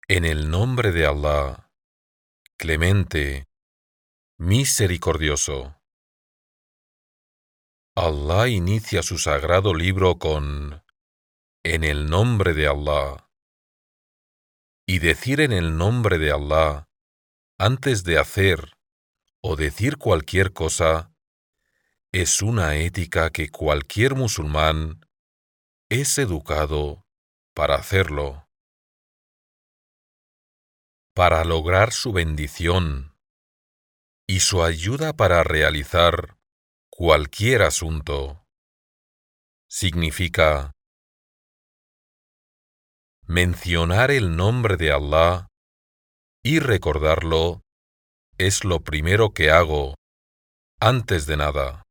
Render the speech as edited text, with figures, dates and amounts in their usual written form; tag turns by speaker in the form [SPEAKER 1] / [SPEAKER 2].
[SPEAKER 1] En el nombre de Allah, clemente, misericordioso. Allah inicia su sagrado libro con en el nombre de Allah. Y decir en el nombre de Allah antes de hacer o decir cualquier cosa es una ética que cualquier musulmán es educado para hacerlo, para lograr su bendición y su ayuda para realizar cualquier asunto. Significa mencionar el nombre de Allah y recordarlo es lo primero que hago antes de nada.